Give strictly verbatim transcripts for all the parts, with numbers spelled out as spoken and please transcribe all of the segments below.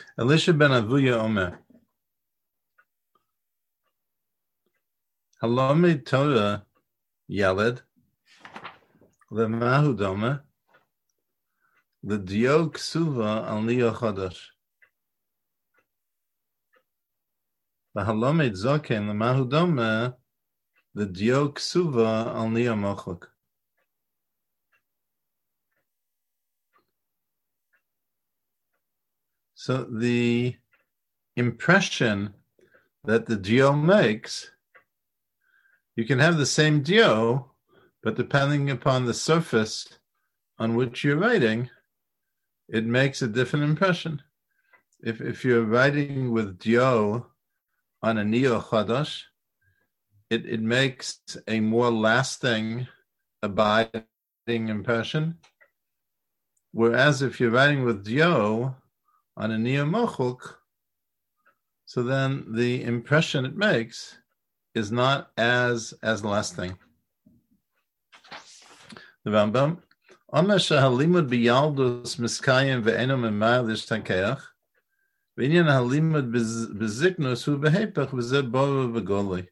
Elisha ben Avuya Omer. Halomid Torah Yeled Lemahu Doma L'dio Ksuva Al Niyah Chodesh. V'halomid Zoken Lemahu Doma L'dio Ksuva Al Niyah Mochok. So the impression that the dio makes, you can have the same dio, but depending upon the surface on which you're writing, it makes a different impression. If if you're writing with dio on a niyah chadash, it, it makes a more lasting, abiding impression. Whereas if you're writing with dio on a niyah mochuk, so then the impression it makes is not as as lasting. The Rambam, Omer shehalimud biyaldus miskayim ve'eno memar lishtakeach, ve'inyan halimud beziknus hu behepech v'zeh boro v'goli.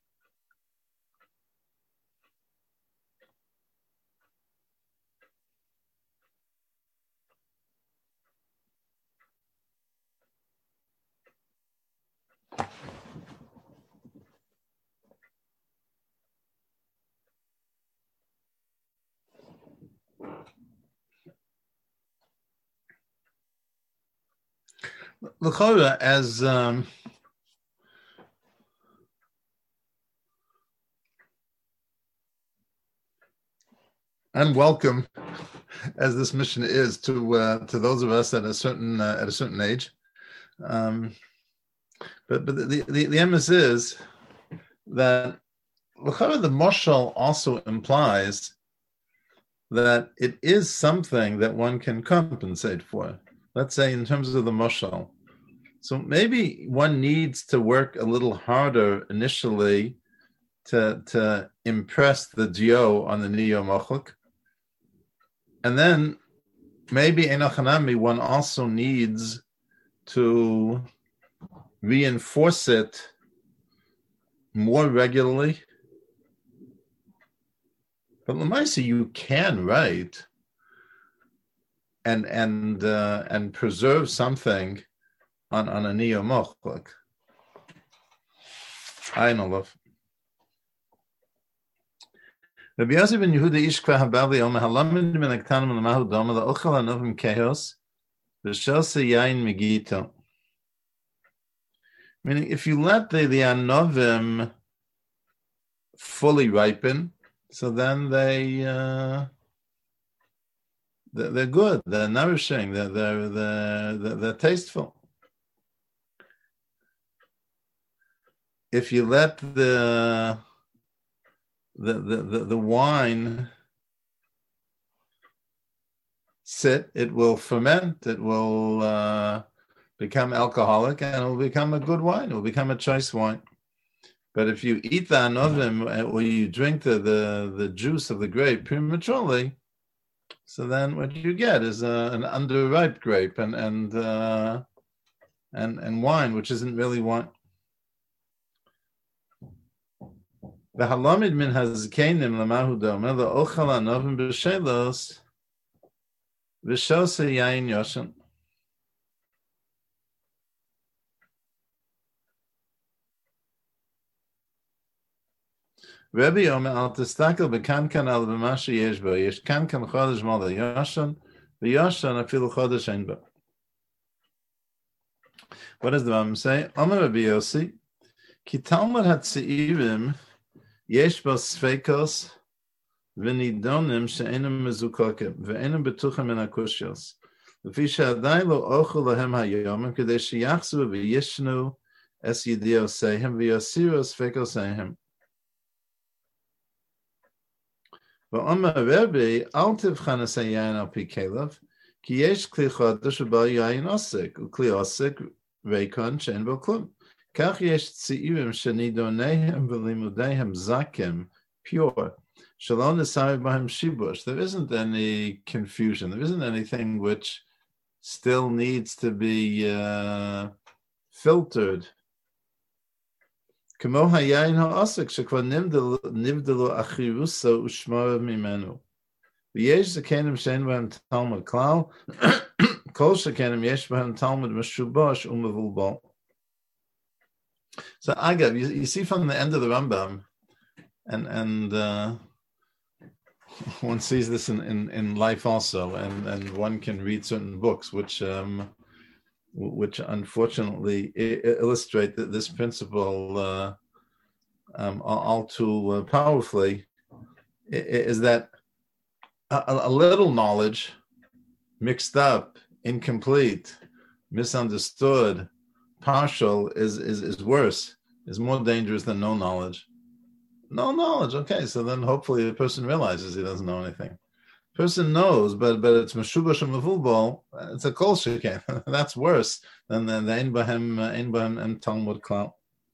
L'chora, as um, unwelcome as this mission is to uh, to those of us at a certain uh, at a certain age, um, but but the the, the emphasis is that l'chora, the moshel also implies that it is something that one can compensate for. Let's say in terms of the moshel. So maybe one needs to work a little harder initially to, to impress the dio on the niyah mochuk. And then maybe enochanami, one also needs to reinforce it more regularly. But l'maisa, you can write and and uh, and preserve something on, on a niyah mochuk. I know love. Rabbi Yosef ben Yehuda Ishkva Habali Omer Halamid min Aktanim Lamahu Doma LaOchel Anovim Kehos V'Shel Yain Megito. Meaning, if you let the, the anovim fully ripen, so then they uh, they're, they're good, they're nourishing, they're they're they're, they're, they're tasteful. If you let the the the, the, the wine sit, it will ferment, it will uh, become alcoholic, and it will become a good wine, it will become a choice wine. But if you eat the anovim or you drink the, the, the juice of the grape prematurely, so then what you get is uh, an underripe grape and and, uh, and and wine, which isn't really wine. The halamid min hazkenim lamahu doma the ochel anovim b'shelos v'shose yain yoshen. Rabbi Omer al testakel bekankan al b'masha yesh bo yesh kankan chodesh mal yoshen v'yoshen afilu chodesh ein bo. What does the Rambam say? Omer Rabbi Yossi ki talmud hatzeirim yesh bo sfeikos v'nidonim she'enim mezukokim v'enim betuchem min hakushos v'fi she'adai lo ochel lahem hayomim kedei sheyachzu v'yishnu es yidio sehem v'yosiru sfeikos sehem. V'omer Rebbe al tivchan es hayayin al pi kelev ki yesh kli chodesh u'ba yayin osek u'kli osek reikon she'en bo klum. Kach yesh tzeirim shenidonehem v'limudehem zakim pure. Shalom nisari b'hem shibush. There isn't any confusion. There isn't anything which still needs to be uh, filtered. Kemo hayayin ha'asik shekvar nivdelu achirusa ushmara mimenu. V'yesh zekenim shein b'hem talmud klal, kol shekenim yesh b'hem talmud meshubash umevulbal. So agav, you, you see from the end of the Rambam, and and uh, one sees this in, in, in life also, and, and one can read certain books which um, which unfortunately illustrate that this principle uh, um, all too uh, powerfully, is that a, a little knowledge mixed up, incomplete, misunderstood, partial is, is, is worse, is more dangerous than no knowledge. No knowledge, okay, so then hopefully the person realizes he doesn't know anything. Person knows, but but it's meshubash and mevulbal. It's a kol sheken. That's worse than the ein bahem ein bahem and talmud klal.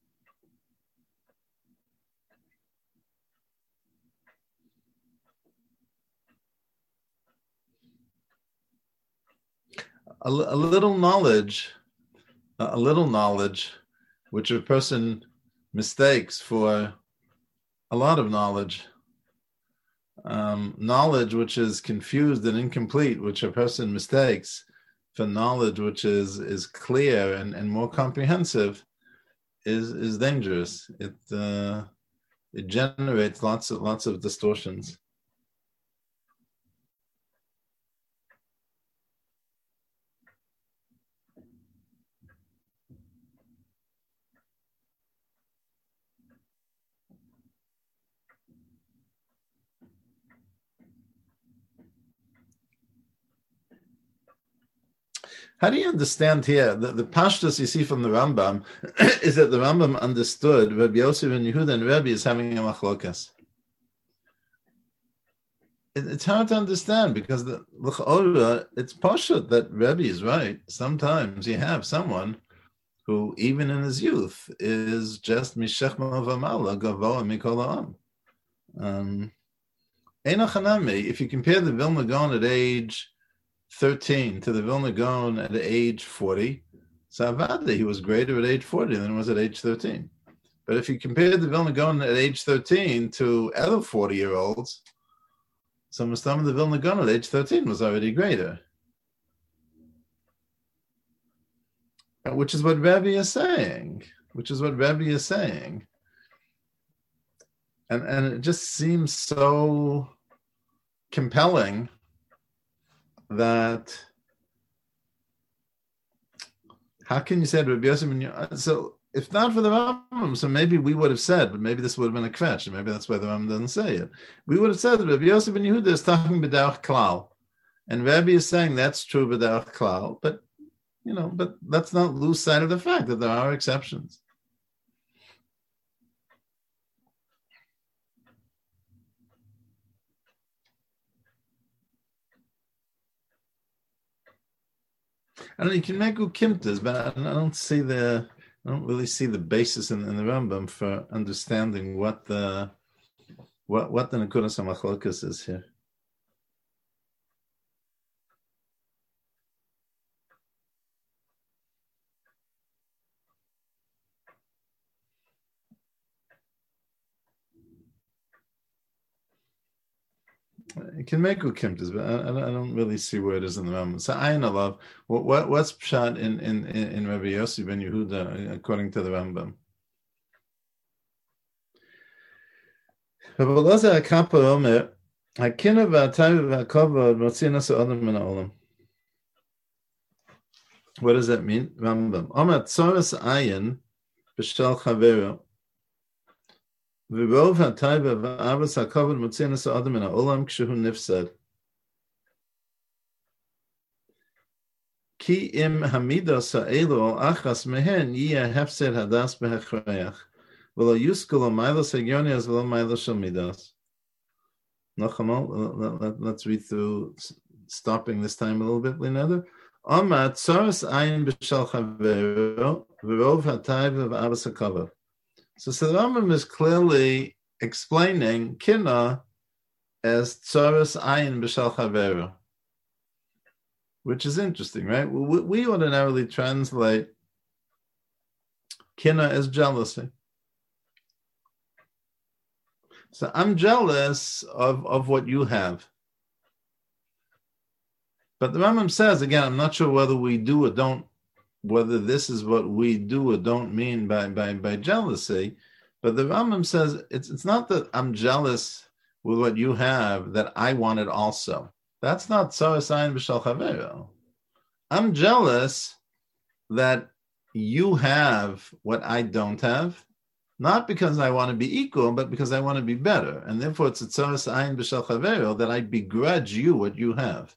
A, a little knowledge, a little knowledge, which a person mistakes for a lot of knowledge. Um, knowledge which is confused and incomplete, which a person mistakes for knowledge which is is clear and, and more comprehensive, is is dangerous. It uh, it generates lots of lots of distortions. How do you understand here? The, the pashtus you see from the Rambam is that the Rambam understood Rabbi Yosef and Yehuda and Rebbe is having a machlokas. It, it's hard to understand because the l'cha'ora, it's pashut that Rebbe is right. Sometimes you have someone who, even in his youth, is just mishechma v'mala gavoa mikol ha'am. Um, if you compare the Vilna Gaon at age thirteen to the Vilna Gaon at age forty, so avada, he was greater at age forty than he was at age thirteen. But if you compare the Vilna Gaon at age thirteen to other forty-year-olds, so some of the Vilna Gaon at age thirteen was already greater. Which is what Rabbi is saying. Which is what Rabbi is saying. And, and it just seems so compelling that how can you say Rabbi Yosef? So if not for the Rambam, so maybe we would have said, but maybe this would have been a kvetch, and maybe that's why the Rambam doesn't say it. We would have said that Rabbi Yosef ben Yehuda is talking b'derech klal, and Rabbi is saying that's true b'derech klal, but you know, but let's not lose sight of the fact that there are exceptions. I don't know, you can make ukimtas, but I don't see the, I don't really see the basis in, in the Rambam for understanding what the, what what the nekudas hamachlokas is here. You can make ukimtas, but I, I don't really see where it is in the Rambam. So I know love. What what what's pshat in in in Rabbi Yossi ben Yehuda according to the Rambam? Rabbi Elazar HaKappa Omer, Hakina v'atayv v'akavod motzin asa adam min ha'olam. What does that mean? Rambam. Omer tzoras ayin b'shel chavero. V'rov ha'tayv v'avas hakavod motzin asa adam min ha'olam kshehu nifsad. Ki im hamidas ha'elu al achas mehen yiyeh hefsed hadas b'hechrayach. V'lo yuskul ha'maylos ha'gyonias v'lo maylos shel midas. Let's read through, stopping this time a little bit, Leonardo. Omar tzoras ayin b'shel chavero v'rov ha'tayv v'avas hakavod. So the Rambam is clearly explaining kina as tzoras ayin b'shel chavero. which is interesting, right? We, we ordinarily translate kina as jealousy. So I'm jealous of, of what you have. But the Rambam says, again, I'm not sure whether we do or don't, whether this is what we do or don't mean by, by, by jealousy. But the Rambam says, it's, it's not that I'm jealous with what you have, that I want it also. That's not Tzaras Ayin B'Shal Chavero. I'm jealous that you have what I don't have, not because I want to be equal, but because I want to be better. And therefore, it's a Tzaras Ayin B'Shal Chavero that I begrudge you what you have.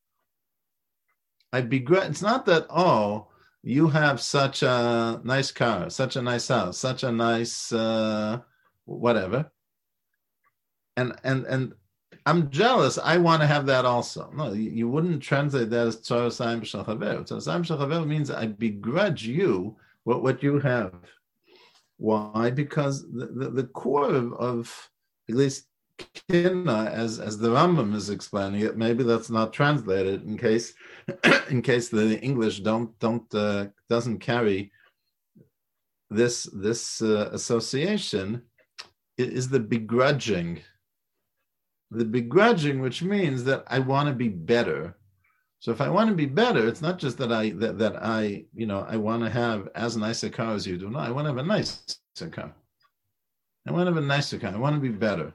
I begrudge. It's not that, oh, you have such a nice car, such a nice house, such a nice uh, whatever. And and and I'm jealous. I want to have that also. No, you, you wouldn't translate that as Tzaras Ayin B'Shal Chavero. Tzaras Ayin B'Shal Chavero means I begrudge you what, what you have. Why? Because the, the, the core of, of at least kina, as as the Rambam is explaining it, maybe that's not translated in case in case the English don't don't uh, doesn't carry this this uh, association, is the begrudging. The begrudging, which means that I want to be better. So if I want to be better, it's not just that I that, that I you know I want to have as nice a car as you do. No, I want to have a nicer car. I want to have a nicer car. I want to be better.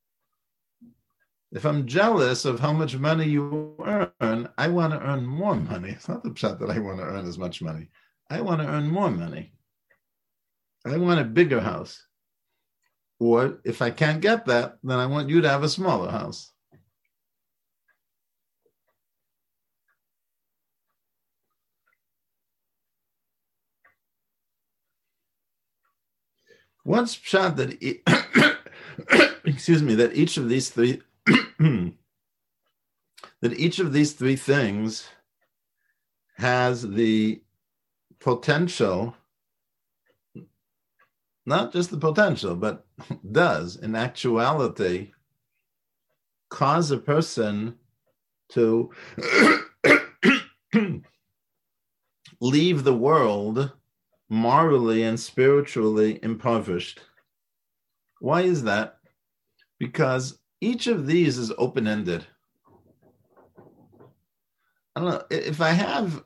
If I'm jealous of how much money you earn, I want to earn more money. It's not the shot that I want to earn as much money. I want to earn more money. I want a bigger house. Or if I can't get that, then I want you to have a smaller house. What's shot that, e- excuse me, that each of these three, that each of these three things has the potential, not just the potential, but does in actuality cause a person to leave the world morally and spiritually impoverished. Why is that? Because each of these is open-ended. I don't know, if I have,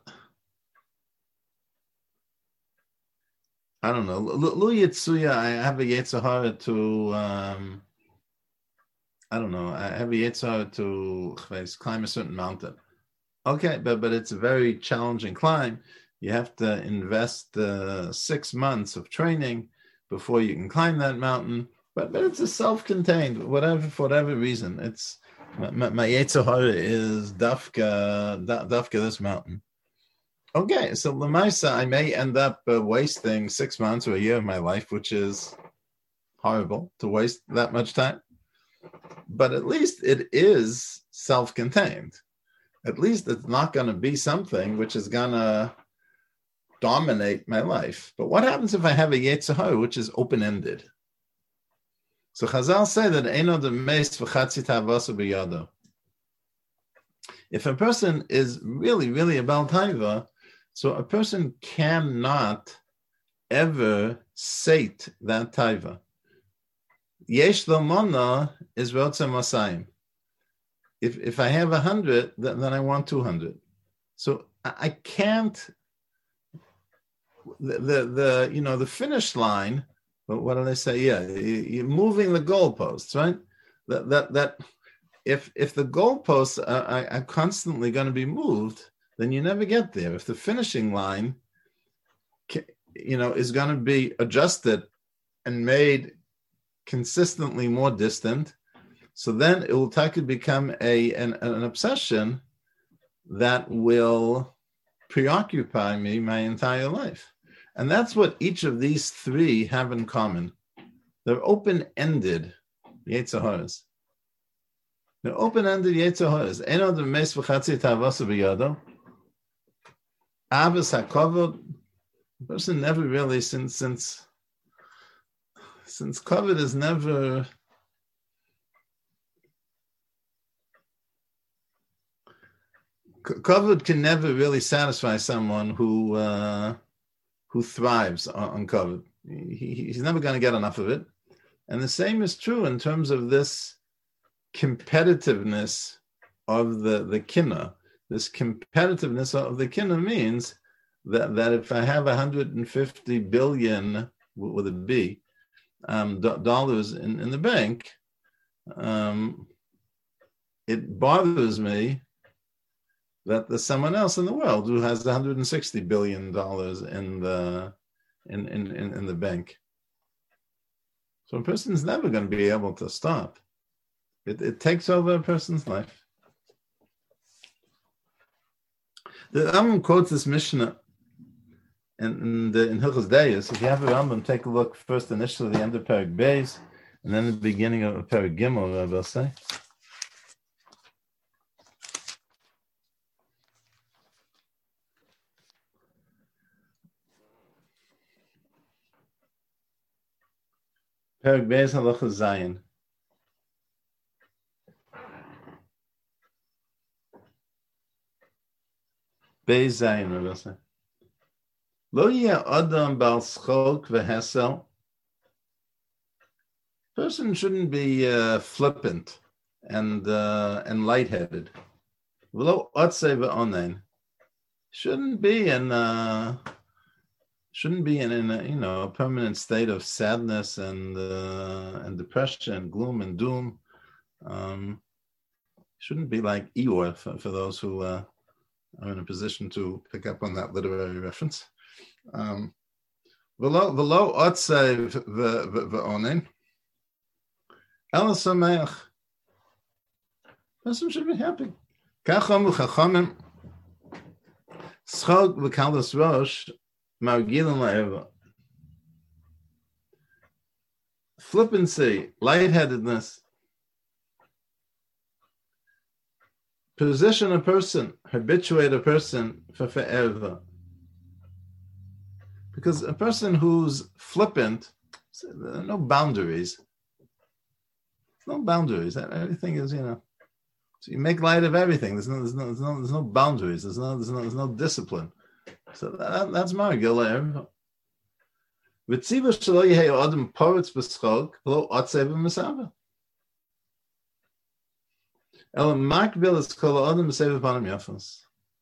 I don't know, Lu Yitzuya, I have a Yetzer Hara to, um, I don't know, I have a Yetzer Hara to climb a certain mountain. Okay, but, but it's a very challenging climb. You have to invest uh, six months of training before you can climb that mountain. But but it's a self-contained, whatever for whatever reason. It's my, my Yetzer Hara is dafka dafka this mountain. Okay, so Lamaisa, I may end up uh, wasting six months or a year of my life, which is horrible to waste that much time. But at least it is self-contained. At least it's not going to be something which is going to dominate my life. But what happens if I have a Yetzer Hara which is open-ended? So Chazal say that Eino Demeis v'chatzi tavasa b'yado. If a person is really, really a Baal Taiva, so a person cannot ever sate that Taiva. Yesh lo mona is rotze masayim. If if I have a hundred, then, then I want two hundred. So I, I can't. The, the the you know the finish line. But what do they say? Yeah, you're moving the goalposts, right? That that that if if the goalposts are, are constantly going to be moved, then you never get there. If the finishing line, you know, is going to be adjusted and made consistently more distant, so then it will take to become a an, an obsession that will preoccupy me my entire life. And that's what each of these three have in common. They're open-ended Yetzer Haras. They're open-ended Yetzer Haras. Eno demes v'chatzi tavasa b'yado. Avos hakavod. The person never really, since since since kavod is never Kavod can never really satisfy someone who uh, who thrives on, on kavod. He, he's never going to get enough of it. And the same is true in terms of this competitiveness of the, the kinna. This competitiveness of the kinna means that, that if I have one hundred fifty billion, with a B, um, do, dollars in, in the bank, um, it bothers me that there's someone else in the world who has one hundred sixty billion dollars in the in, in, in, in the bank. So a person's never going to be able to stop. It, it takes over a person's life. The Rambam quotes this Mishnah in, in, the, in Hilchos Deis. If you have a Rambam, take a look first initially at the end of Perek Beis, and then the beginning of Perek Gimel, I will say. Perek Beis Halacha Zayin. Beis Zayin, I will say. Lo yeh adam bal schok v'hesel. Person shouldn't be uh, flippant and uh, and lightheaded. V'lo otzei v'onein. Shouldn't be in uh, shouldn't be in, in a, you know, a permanent state of sadness and uh, and depression, gloom and doom. Um, shouldn't be like Eeyore for, for those who uh, are in a position to pick up on that literary reference. Um, V'lo otzei v'onein. Ela sameach. Person should be happy. Kacham u'chachamim. Schok v'kalas rosh. Flippancy, lightheadedness, position a person, habituate a person for forever. Because a person who's flippant, there are no boundaries. No boundaries. Everything is, you know. So you make light of everything. There's no, there's no, there's no, there's no boundaries. There's no, there's no, there's no discipline. So that, that's Margil. V'tziva shelo yehei adam poretz b'schok v'lo otzei v'mesava. Ela makbil es kol adam b'seva panim yafos.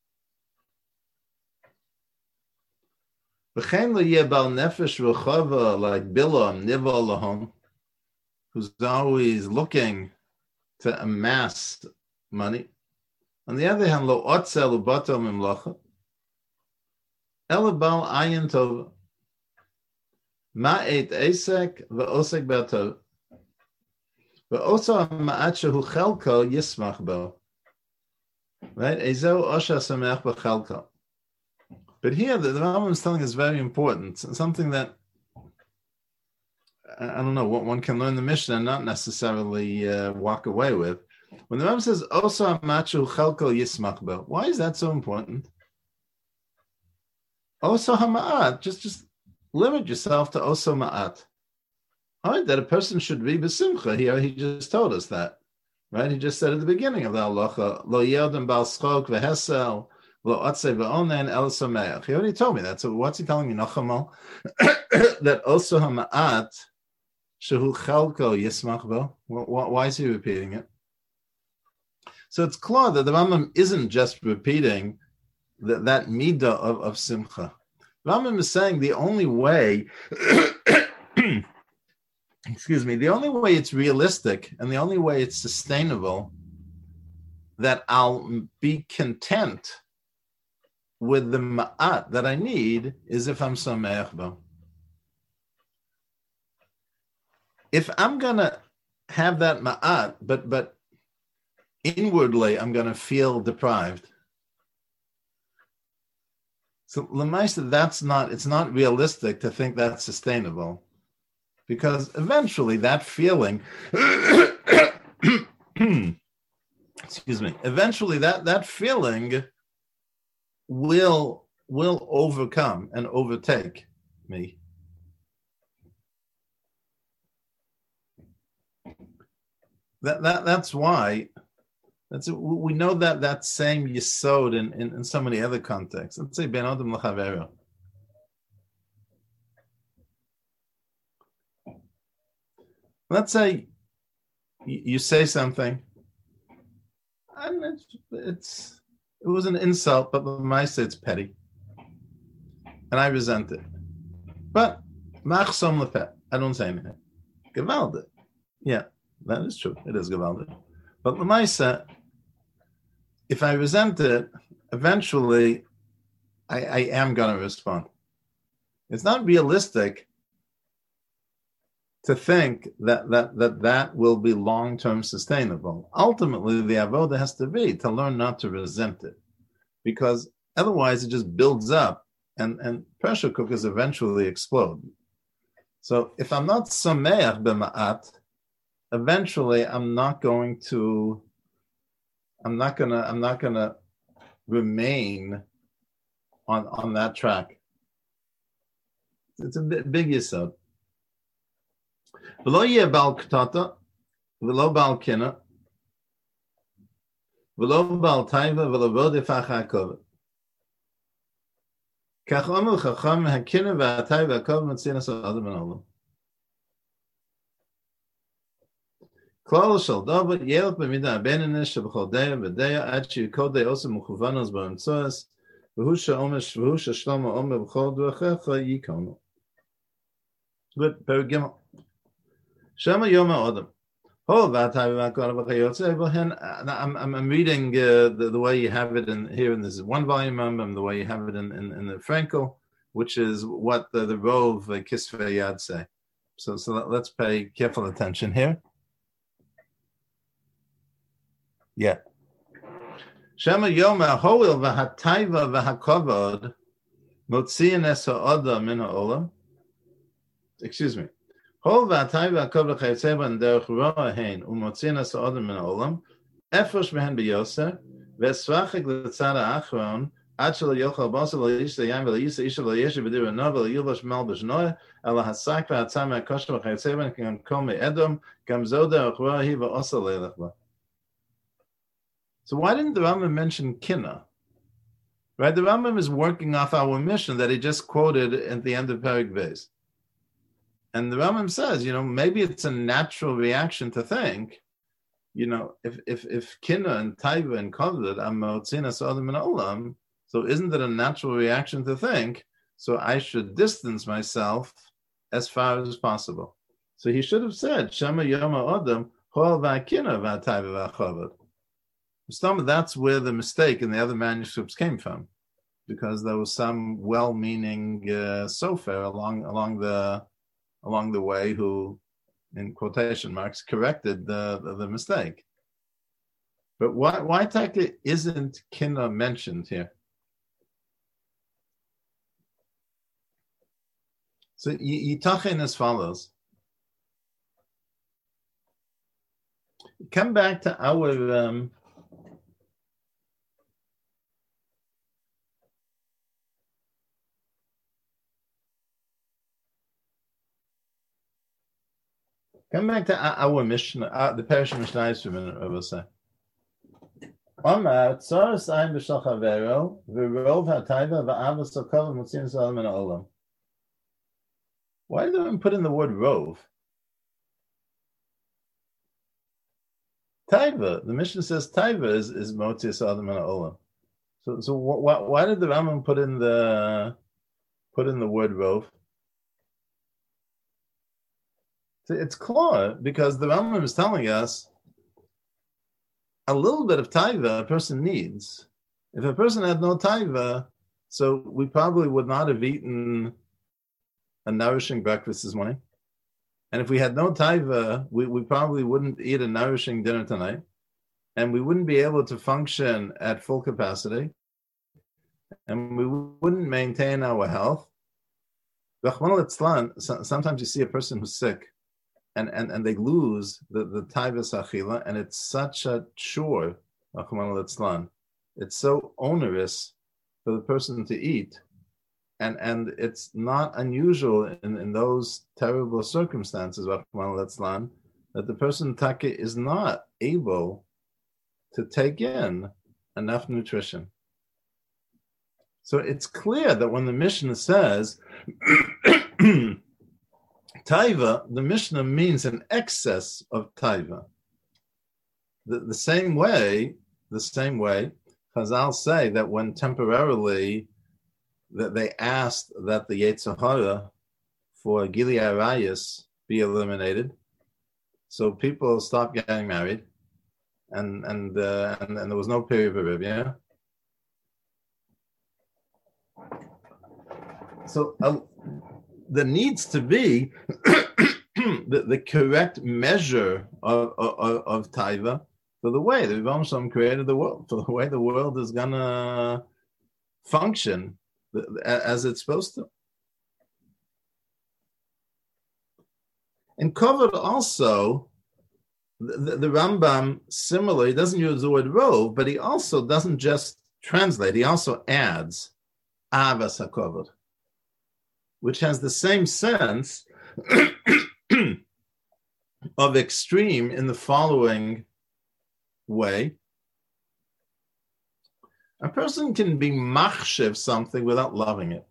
V'chein lo yeh bal nefesh v'chava like Bilam nival lahom, who's always looking to amass money. On the other hand, lo otzei l'bato mimlacha. Ela bal ayin tova. Ma et esek ve'osek be'tov. Ve'osa ma'at shehu chelko yismach bo. Right? Ezo osha samech b'chelko. But here, the, the Rambam is telling us very important, something that, I don't know, what one can learn the Mishnah and not necessarily uh, walk away with. When the Rambam says, Osa ma'at shehu chelko yismach bo, why is that so important? Osa ha'ma'at, just, just limit yourself to osa ma'at. All right, that a person should be b'simcha. Here, he just told us that, right? He just said at the beginning of the halacha, lo yodem bal schok v'hesel, lo otzei v'onen el sameach. He already told me that. So what's he telling me, Nochamal? That osa ha'ma'at, shehu chelko yismach bo. Why is he repeating it? So it's clear that the Rambam isn't just repeating that, that midah of, of simcha. Rambam is saying the only way, excuse me, the only way it's realistic and the only way it's sustainable that I'll be content with the ma'at that I need is if I'm sameach bo. If I'm going to have that ma'at, but, but inwardly I'm going to feel deprived. So l'maisa, that's not, it's not realistic to think that's sustainable. Because eventually that feeling, excuse me, eventually that, that feeling will, will overcome and overtake me. That, that, that's why That's a, we know that that same yesod in, in, in so many other contexts. Let's say ben adam l'chavero. Let's say you, you say something, and it's, it's it was an insult, but the mice it's petty, and I resent it. But machsom lepet, I don't say anything. Gewaldig, yeah, that is true. It is gewaldig. But the mice, if I resent it, eventually, I, I am going to respond. It's not realistic to think that that that, that will be long-term sustainable. Ultimately, the avoda has to be to learn not to resent it, because otherwise it just builds up, and, and pressure cookers eventually explode. So if I'm not sameach b'ma'at, eventually I'm not going to, I'm not gonna, I'm not gonna remain on on that track. It's a big, big yesod. V'lo yeh bal ktata, v'lo bal kina, v'lo bal taiva, v'lo vodefach ha'kovet. Kach omer chacham ha'kina v'ha'taiva ha'kovet metzinas ha'adam ha'olam. Klal shel davar yelch b'mida ha'benenes sheb'chol deya v'deya ad she'yikodei osem u'chuvanos b'emtzoas v'hu she'omer v'hu she'shlomo omer b'chol d'rachecha yikonu. Good, very good. Shema Yom Adam. Oh, I'm I'm reading uh, the, the way you have it in here in this one volume, and the way you have it in, in, in the Frankel, which is what the, the Rov uh, Kisvei Yad say. So so let, let's pay careful attention here. Yeah. Shema Yom Hoil v'hatayva v'hakovod motziin es ha'adam min ha'olam. Excuse me. Hol v'atayva ha'kov l'chayitzeba and derech roa hein u'motziin es ha'adam min ha'olam efrosh mehen b'yoser v'esvachik l'tzad ha'achron ad shelo yochal basa lo yish l'yayim v'lo yisa isha lo yeshe b'dir v'no v'lo yilvash melbash noah ela hasak v'atzam ha'kosher v'chayitzeba and kan kol me'edom gam zo derech roa hi v'osa leilech ba. So why didn't the Rambam mention Kina? Right, the Rambam is working off our mission that he just quoted at the end of Perek Beis. And the Rambam says, you know, maybe it's a natural reaction to think, you know, if if if Kina and Taiva and Kovod are motzin es ha'adam min ha'olam, so isn't it a natural reaction to think, so I should distance myself as far as possible? So he should have said, Shema Yom Ha'adam hol v'akina v'ataiva v'achovod. That's where the mistake in the other manuscripts came from, because there was some well-meaning uh, sofer along along the along the way who, in quotation marks, corrected the the, the mistake. But why why taka isn't Kina mentioned here? So Yitachin as follows. Come back to our. Um, Come back to our Mishnah, uh, the Parish Mishnah for a minute, I will say. Omar, Tzoros Ein B'Shal Chavero, V'Rov HaTaiva V'Avos HaKol Motzin Salam Min Ha'olam. Why did they put in the word Rov? Taiva, the Mishnah says Taiva is, is Motzin Salam Min Ha'olam. So, so why, why did the Rambam put in the put in the word Rov? It's clear because the Rambam is telling us a little bit of taiva a person needs. If a person had no taiva, so we probably would not have eaten a nourishing breakfast this morning. And if we had no taiva, we, we probably wouldn't eat a nourishing dinner tonight. And we wouldn't be able to function at full capacity. And we wouldn't maintain our health. Sometimes you see a person who's sick, And, and and they lose the, the taivas achila, and it's such a chore, it's so onerous for the person to eat, and and it's not unusual in, in those terrible circumstances that the person taka is not able to take in enough nutrition. So it's clear that when the Mishnah says taiva, the Mishnah means an excess of taiva. The, the same way, the same way, Chazal say that when temporarily that they asked that the Yetzer Hara for Gili Arayis be eliminated, so people stopped getting married, and and uh, and, and there was no period of yeah. So uh, there needs to be the, the correct measure of of, of taiva for the way the Rebbe Shalom created the world, for the way the world is gonna function as it's supposed to. In Kovod also, the, the Rambam similarly doesn't use the word rov, but he also doesn't just translate, he also adds avas hakovod, which has the same sense of extreme in the following way. A person can be machshev something without loving it.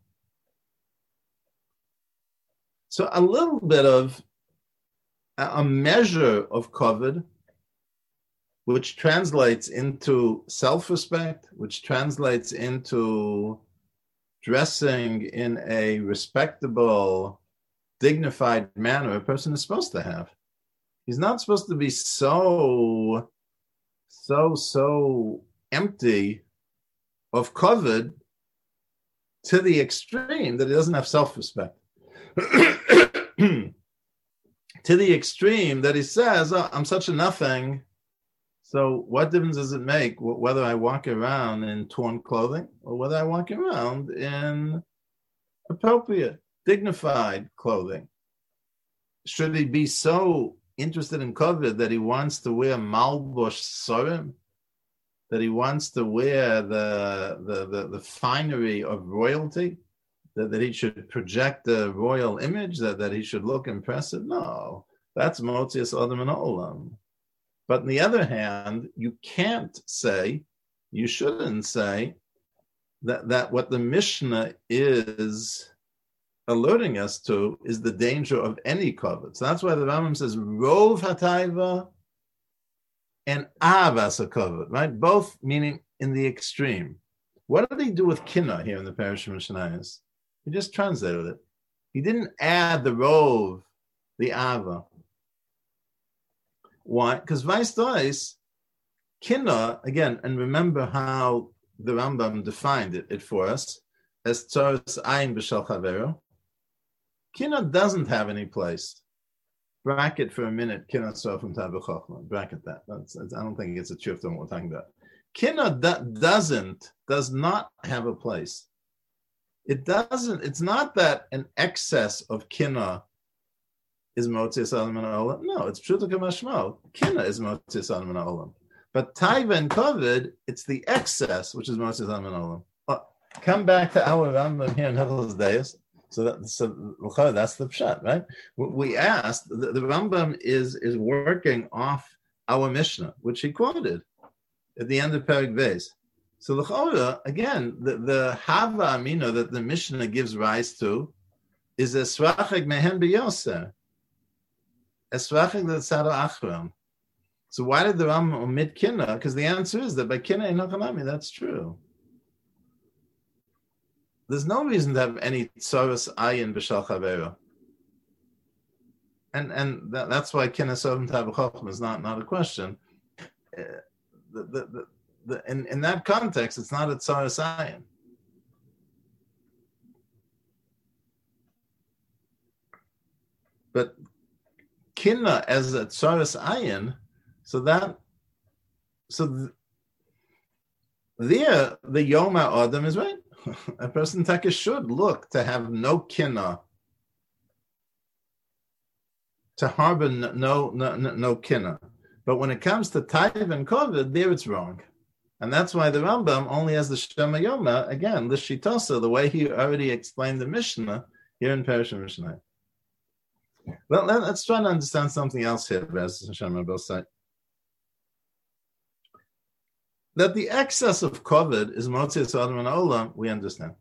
So a little bit of a measure of kovod, which translates into self-respect, which translates into dressing in a respectable, dignified manner a person is supposed to have. He's not supposed to be so, so, so empty of kovod to the extreme that he doesn't have self-respect. To the extreme that he says, oh, I'm such a nothing, so what difference does it make whether I walk around in torn clothing or whether I walk around in appropriate, dignified clothing? Should he be so interested in kovod that he wants to wear malbush sorim, that he wants to wear the, the, the, the finery of royalty, that, that he should project the royal image, that, that he should look impressive? No, that's Motzias Adam and Olam. But on the other hand, you can't say, you shouldn't say, that, that what the Mishnah is alerting us to is the danger of any kovod. So that's why the Rambam says, Rov HaTaiva and Avas HaKovod, right? Both meaning in the extreme. What did he do with Kinnah here in the Parish of Mishnayos? He just translated it. He didn't add the Rov, the Ava. Why? Because vice dois, Kinnah, again, and remember how the Rambam defined it, it for us, as Tzoros Ayin B'Shal Chavero. Kinnah doesn't have any place. Bracket for a minute, Kinnah Sofim Tav B'Chochma. Bracket that. That's, that's, I don't think it's a truth on what we're talking about. Kinnah do, doesn't, does not have a place. It doesn't, it's not that an excess of Kinnah is Motzias Adam and Olam. No, it's Pshuto Kamashmo. Kinnah is Motzias Adam and Olam. But Taiva and Kovod, it's the excess, which is Motzias Adam and Olam. Oh, come back to our Rambam here in Hilchos Deis. So, that, so that's the pshat, right? We asked, the, the Rambam is, is working off our Mishnah, which he quoted at the end of Perek Beis. So l'chora, again, the, the Hava Amino that the Mishnah gives rise to is Esrachek Mehen B'Yoser. Esrachek L'Tzado Achron. So why did the Rambam omit Kinnah? Because the answer is that by Kinnah in Hachanami, that's true. There's no reason to have any tzoros ayin b'shal chavero, and and that, that's why Kinnah Sofim Tav B'Chochma is not not a question. Uh, the, the, the, the, in in that context, it's not a tzoros ayin. But Kinnah as a tzoros ayin, so that so th- there the Yoma Adam is right. A person taka should look to have no kinnah, to harbor no no no, no kinnah. But when it comes to taiv and kovod, there it's wrong, and that's why the Rambam only has the Shema Yoma again, the Shitasa, the way he already explained the Mishnah here in Parish Mishnah. Well, let, let's try to understand something else here, as Hashem Rabbi said. That the excess of COVID is Motzias Adam and Olam, we understand.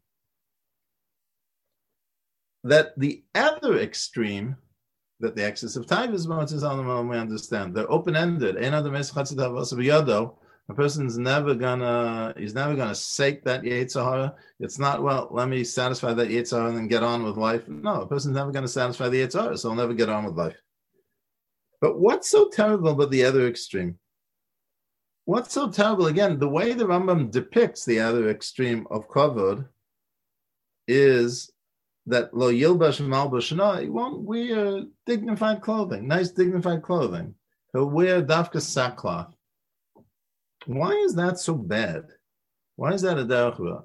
That the other extreme, that the excess of time is Motzias Adam and Olam, we understand. They're open-ended. A person's never gonna, he's never gonna sate that Yetzer Hara. It's not, well, let me satisfy that Yetzer Hara and then get on with life. No, a person's never gonna satisfy the Yetzer Hara, so he'll never get on with life. But what's so terrible about the other extreme? What's so terrible, again, the way the Rambam depicts the other extreme of kavod is that lo yilbash malbash no, he won't wear dignified clothing, nice dignified clothing. He'll wear dafka sackcloth. Why is that so bad? Why is that a derech hara?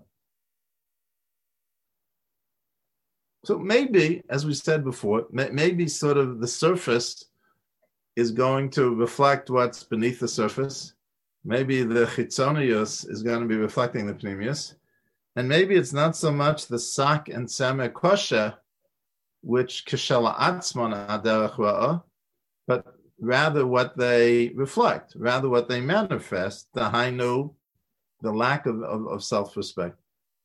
So maybe, as we said before, maybe sort of the surface is going to reflect what's beneath the surface. Maybe the chitzonius is going to be reflecting the pneumius. And maybe it's not so much the sak and semer kosher, which kishela atzmon aderech ra'ah, but rather what they reflect, rather what they manifest, the hainu, the lack of, of, of self-respect,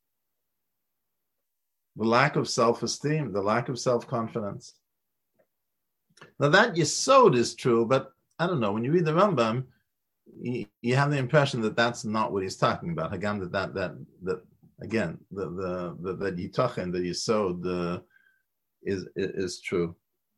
the lack of self-esteem, the lack of self-confidence. Now that yesod is true, but I don't know, when you read the Rambam, you, you have the impression that that's not what he's talking about. Again, that that that, that again, the the the, the yitachin, the yesod, the is is true.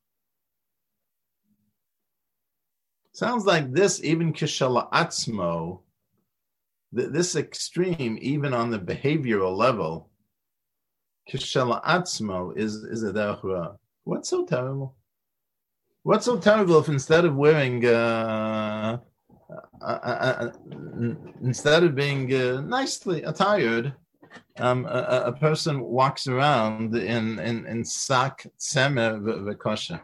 Sounds like this, even kishala atzmo, this extreme, even on the behavioral level, kishala atzmo is is a derech hara. What's so terrible? What's so terrible if instead of wearing, uh, uh, uh, uh, instead of being uh, nicely attired, um, a, a person walks around in in in sak tzemer v'kosher?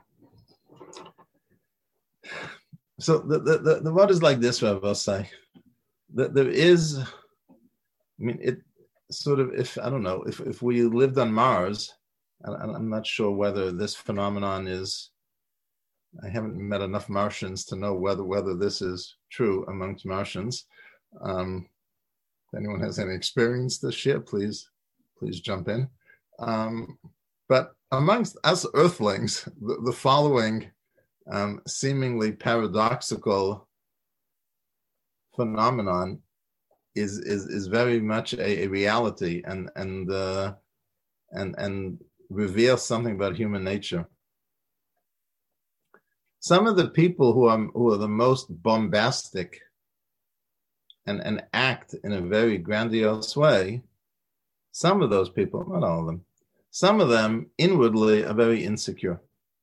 So the, the, the, the word is like this, Rav will say, that there is, I mean, it sort of, if, I don't know, if, if we lived on Mars, I, I'm not sure whether this phenomenon is, I haven't met enough Martians to know whether whether this is true amongst Martians. Um, if anyone has any experience to share, please, please jump in. Um, but amongst us Earthlings, the, the following Um, seemingly paradoxical phenomenon is is is very much a, a reality and and uh, and and reveals something about human nature. Some of the people who are who are the most bombastic and and act in a very grandiose way, some of those people, not all of them, some of them inwardly are very insecure.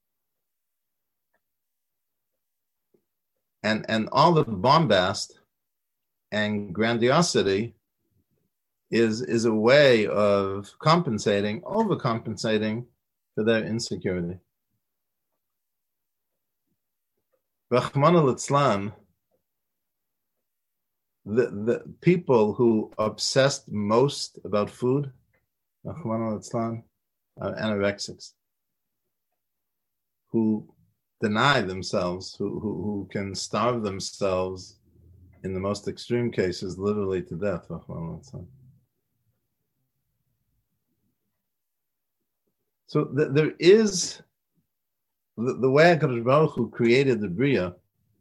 And and all the bombast and grandiosity is is a way of compensating, overcompensating for their insecurity. Rachmana litzlan, the the people who obsessed most about food, Rachmana litzlan, are anorexics, who deny themselves, who, who who can starve themselves in the most extreme cases, literally to death. So th- there is the, the way HaKadosh Baruch Hu created the Bria.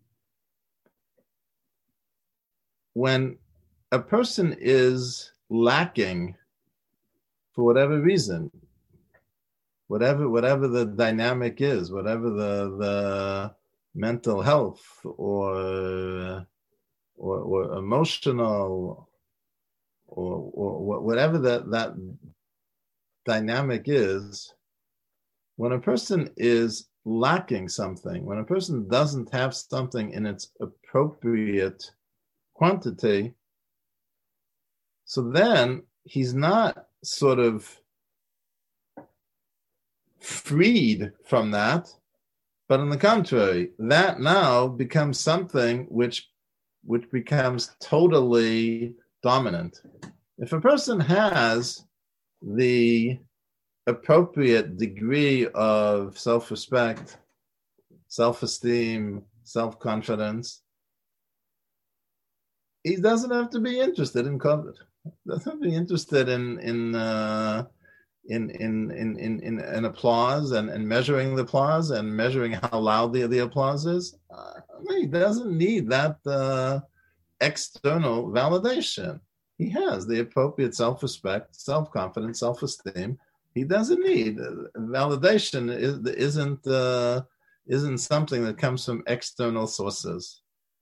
When a person is lacking for whatever reason, Whatever, whatever the dynamic is, whatever the the mental health or or, or emotional or, or whatever that that dynamic is, when a person is lacking something, when a person doesn't have something in its appropriate quantity, so then he's not sort of freed from that, but on the contrary, that now becomes something which which becomes totally dominant. If a person has the appropriate degree of self-respect, self-esteem, self-confidence, he doesn't have to be interested in COVID. Doesn't have to be interested in in uh, in, in, in in in in applause and, and measuring the applause and measuring how loud the, the applause is. Uh, he doesn't need that uh, external validation. He has the appropriate self-respect, self-confidence, self-esteem. He doesn't need validation. Is, isn't uh, isn't something that comes from external sources.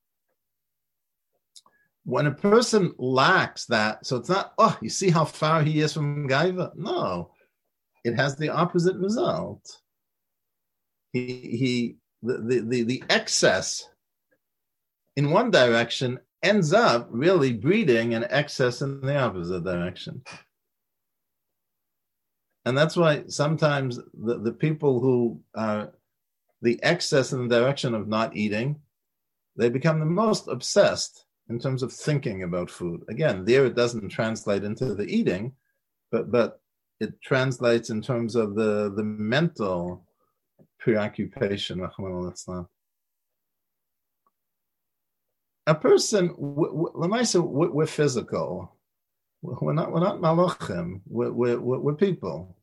When a person lacks that, so it's not, oh, you see how far he is from Gaiva? No, it has the opposite result. He, he the, the, the, the excess in one direction ends up really breeding an excess in the opposite direction. And that's why sometimes the, the people who are the excess in the direction of not eating, they become the most obsessed in terms of thinking about food. Again, there it doesn't translate into the eating, but but it translates in terms of the, the mental preoccupation. A person, let me say, we're physical. We're not we're not malachim. We're, we're, we're people.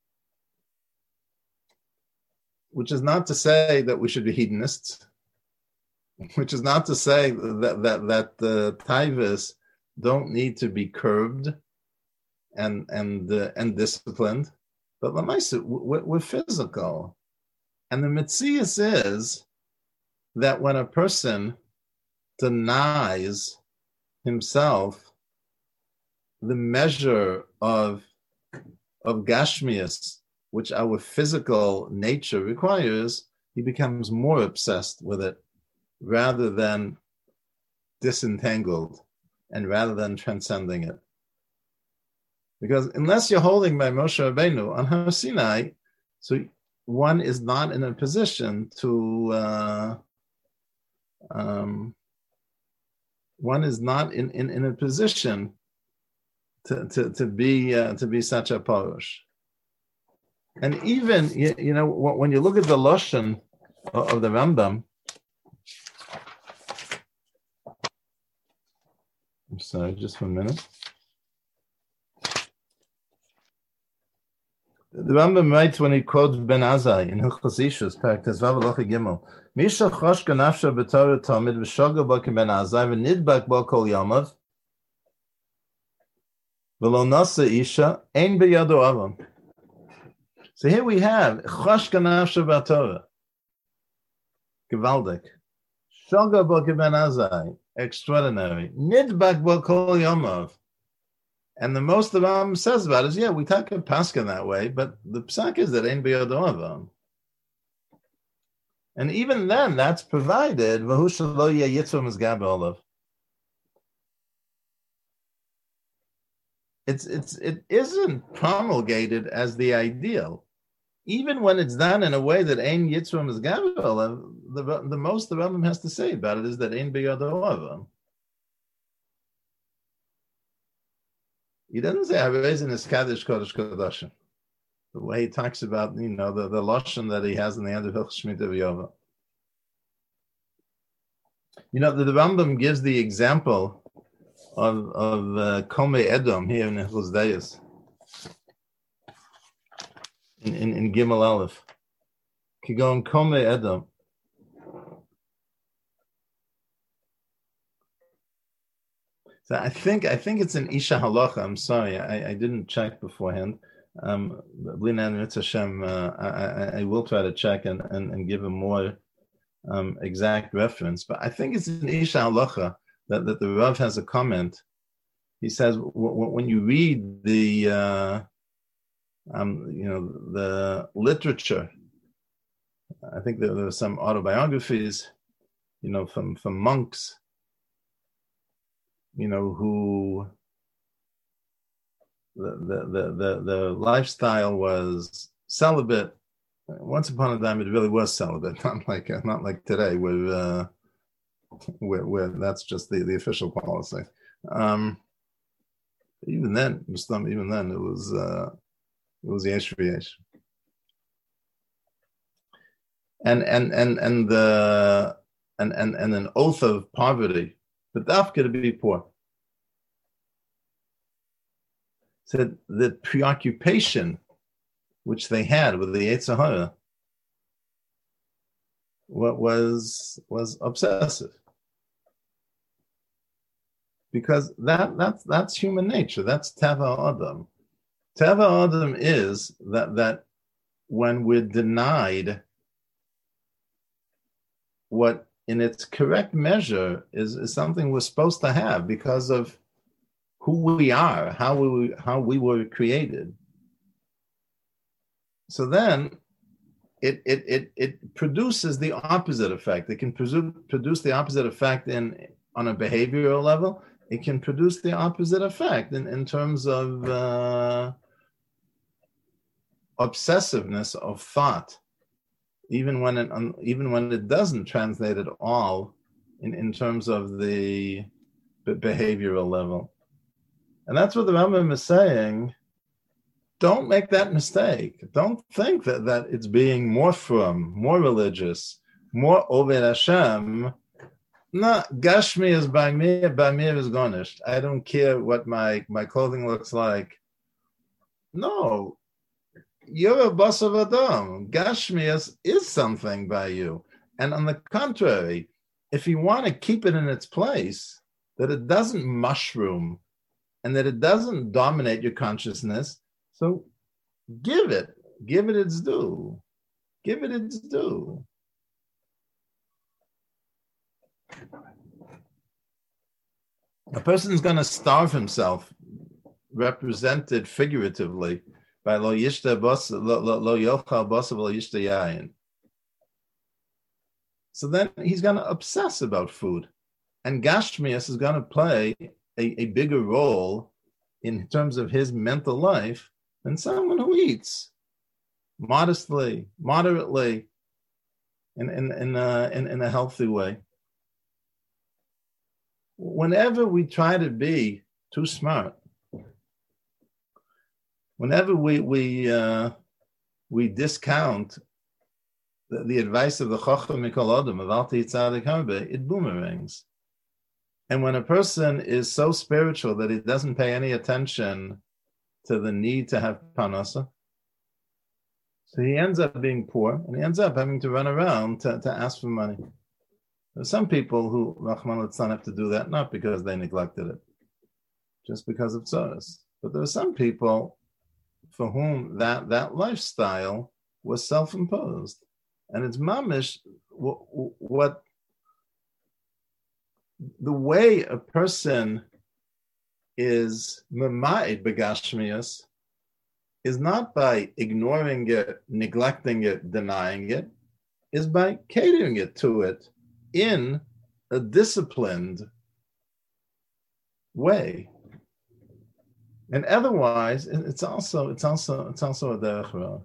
Which is not to say that we should be hedonists. Which is not to say that that that the uh, taivas don't need to be curbed and and uh, and disciplined, but lamaisa we're, we're physical, and the mitzias is that when a person denies himself the measure of of gashmias, which our physical nature requires, he becomes more obsessed with it, rather than disentangled and rather than transcending it. Because unless you're holding by Moshe Rabbeinu on Har Sinai, so one is not in a position to, uh, um, one is not in, in, in a position to, to, to be uh, to be such a parush. And even, you, you know, when you look at the Lashon of the Rambam, I'm sorry, just one minute. The Rambam writes when he quotes Ben Azai in Hilchos Ishus, Perek Tezvav Halacha Gimel, Misha choshka nafsha b'Torah Talmid v'shoga bo Ben Azai v'nidbak bo kol yomav v'lo nasa isha ein b'yado avam. So here we have choshka nafsha b'Torah, Gewaldik, shoga bo Ben Azai, extraordinary. Nidbak bo kol yomav. And the most the Ram says about it is, yeah, we take a pascha that way, but the psak is that ein biyodavam. And even then, that's provided. V'hu shelo yeh yitzvah mizgah b'olav. It's it's it isn't promulgated as the ideal, even when it's done in a way that ein yitzvah mizgah b'olav. The the most the Rambam has to say about it is that ein biyodavam. He doesn't say Havezin is Kaddish Kodesh Kodashim. The way he talks about, you know, the, the Lashon that he has in the end of Hilchos Shemitah V'Yova. You know, the, the Rambam gives the example of of uh, Komei Edom here in Hilchos Deis. In, in, in Gimel Aleph. Kigon Komei Edom. So I think I think it's an Isha Halacha. I'm sorry, I, I didn't check beforehand. Um, Hashem, uh, I, I will try to check and, and, and give a more um, exact reference. But I think it's an Isha Halacha that, that the Rav has a comment. He says w- w- when you read the uh, um, you know the literature, I think there, there are some autobiographies, you know, from from monks, you know, who the, the the the the lifestyle was celibate. Once upon a time, it really was celibate, not like not like today, where uh, where, where that's just the, the official policy. Um, even then, even then, it was uh, it was yesh v'yesh. And and and and the and and and an oath of poverty but dafka to be poor. So the preoccupation which they had with the Yetzer Hara what was was obsessive, because that that's that's human nature. That's Teva Adam. Teva Adam is that that when we're denied what in its correct measure is, is something we're supposed to have because of who we are, how we how we were created. So then it it it, it produces the opposite effect. It can produce produce the opposite effect in on a behavioral level. It can produce the opposite effect in, in terms of uh, obsessiveness of thought, even when it even when it doesn't translate at all in, in terms of the behavioral level. And that's what the Rambam is saying. Don't make that mistake. Don't think that, that it's being more frum, more religious, more Oved Hashem. No, Gashmi is by me, by me is garnished. I don't care what my, my clothing looks like. No, you're a boss of Adam. Gashmi is, is something by you. And on the contrary, if you want to keep it in its place, that it doesn't mushroom and that it doesn't dominate your consciousness, so give it, give it its due. Give it its due. A person is going to starve himself, represented figuratively by lo yishta bas lo lo yochal bas lo yishta yayin. So then he's going to obsess about food, and Gashmias is going to play a, a bigger role in terms of his mental life than someone who eats modestly, moderately, in in in a, in, in a healthy way. Whenever we try to be too smart, whenever we we uh, we discount the, the advice of the Chacham Mikol Adam of Al Titzadik Harbe, it boomerangs. And when a person is so spiritual that he doesn't pay any attention to the need to have parnasa, so he ends up being poor, and he ends up having to run around to, to ask for money. There's some people who, Rahman al-Tzan, have to do that, not because they neglected it, just because of tzoros. But there are some people for whom that, that lifestyle was self-imposed. And it's mamish what, what the way a person is mema'id begashmias is not by ignoring it, neglecting it, denying it, is by catering it to it in a disciplined way. And otherwise, it's also it's also it's also a derech ra.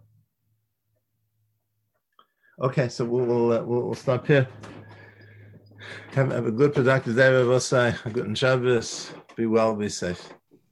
Okay, so we'll we'll, uh, we'll we'll stop here. Have, have a good productive day, Rabbi Osai. A good Shabbos. Be well, be safe.